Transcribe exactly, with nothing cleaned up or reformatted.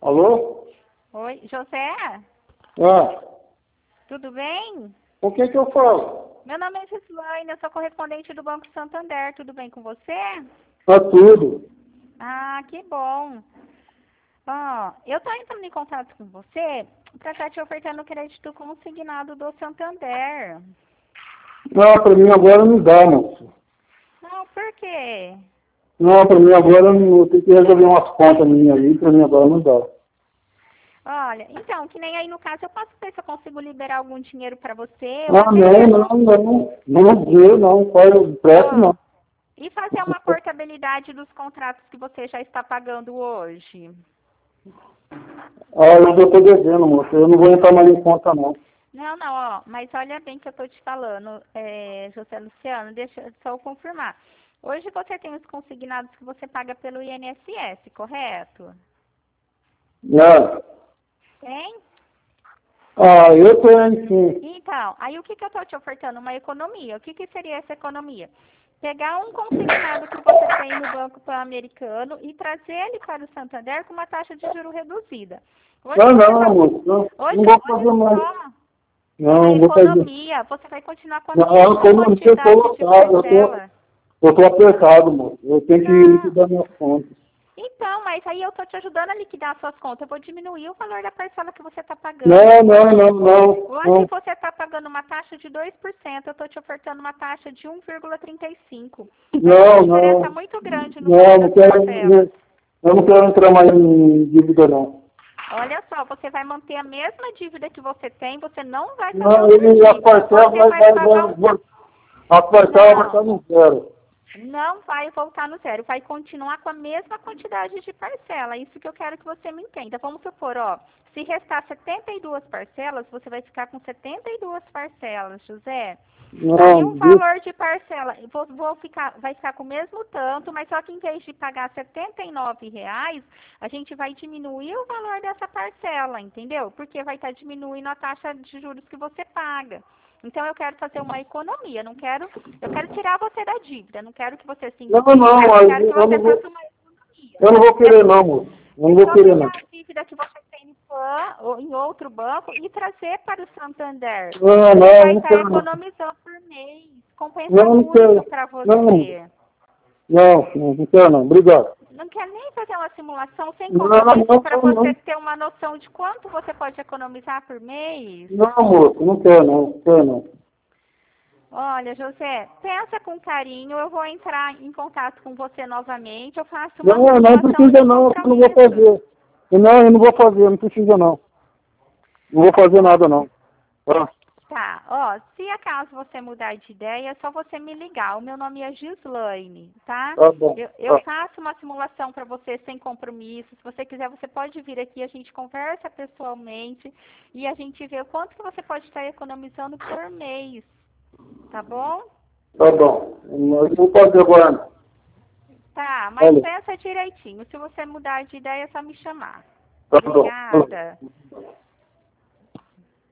Alô? Oi, José? Ah, Tudo bem? o que que eu falo? Meu nome é Gislaine, eu sou correspondente do Banco Santander. Tudo bem com você? Tá tudo. Ah, que bom. Ó, eu estou entrando em contato com você para estar te ofertando o crédito consignado do Santander. Não, pra mim agora não dá, moço. Não, por quê? Não, pra mim agora não, eu tenho que resolver umas contas minhas aí, pra mim agora não dá. Olha, então, que nem aí no caso, eu posso ver se eu consigo liberar algum dinheiro para você, ou Ah, até não, mesmo, não, não. Não deu, não. Faz o preço, ó, não. e fazer uma portabilidade dos contratos que você já está pagando hoje. Ah, eu já tô devendo, moço. Eu não vou entrar mais em conta, não. Não, não, ó, mas olha bem que eu tô te falando, é, José Luciano, deixa eu só eu confirmar. Hoje você tem os consignados que você paga pelo I N S S, correto? Ah, Tem? ah eu tenho, sim. Então, aí o que, que eu tô te ofertando? Uma economia. O que, que seria essa economia? Pegar um consignado que você tem no Banco Pan-Americano e trazer ele para o Santander com uma taxa de juro reduzida. Hoje Ah, você não, vai, moço. Não, hoje, não vou fazer olha mais. só, Não, uma não vou fazer. economia. Você vai continuar com a Não, mesma como eu não tô quantidade de lotado, eu tô, parcela. eu tô apertado, moço. Eu tenho que Não. liquidar minhas contas. Então, mas aí eu estou te ajudando a liquidar suas contas. Eu vou diminuir o valor da parcela que você está pagando. Não, não, Hoje, não, não, hoje não. você está pagando uma taxa de dois por cento. Eu estou te ofertando uma taxa de um vírgula trinta e cinco por cento. Vai ter uma Não, diferença não. muito grande no valor Não, não das quero, parcelas. não, eu não quero entrar mais em dívida, não. Olha só, você vai manter a mesma dívida que você tem, você não vai fazer Não, outra ele, a dívida. parcela Você vai, vai vai, pagar vai, um... vai a parcela vai estar Não. no zero. Não vai voltar no zero, vai continuar com a mesma quantidade de parcela. Isso que eu quero que você me entenda. Vamos supor, ó, se restar setenta e duas parcelas, você vai ficar com setenta e duas parcelas, José. Aí Não, o isso, valor de parcela, eu vou, vou ficar, vai ficar com o mesmo tanto, mas só que em vez de pagar setenta e nove reais, a gente vai diminuir o valor dessa parcela, entendeu? Porque vai estar diminuindo a taxa de juros que você paga. Então eu quero fazer uma economia, não quero, eu quero tirar você da dívida, não quero que você se não, endivide, não, eu aí quero que eu você não faça vou, uma economia. eu não vou É, querer, não, moço. Eu não é vou só querer, pegar não. a dívida que você tem no Pan ou em outro banco e trazer para o Santander. Não, Você não, vai não estar quero, não. economizando por mês. Compensa Não, não muito quero. para Não, você. não, não, não quero, não. Obrigado. Não quer nem fazer uma simulação sem Não, não, compromisso para não, você não. ter uma noção de quanto você pode economizar por mês? Não, moço, não quero, não. Não quero, não. Olha, José, pensa com carinho, eu vou entrar em contato com você novamente, eu faço uma Não, não simulação precisa, sem não. Eu não vou compromisso. fazer. Não, eu não vou fazer, não precisa, não. Não vou fazer nada, não. Tá, Tá, ó, se acaso você mudar de ideia, é só você me ligar. O meu nome é Gislaine, tá? tá bom. Eu, eu Tá, faço uma simulação para você sem compromisso. Se você quiser, você pode vir aqui, a gente conversa pessoalmente e a gente vê o quanto que você pode estar economizando por mês, tá bom? tá bom. Eu não vou fazer agora, não. Tá, mas Olha, pensa direitinho. Se você mudar de ideia, é só me chamar. tá bom. Obrigada.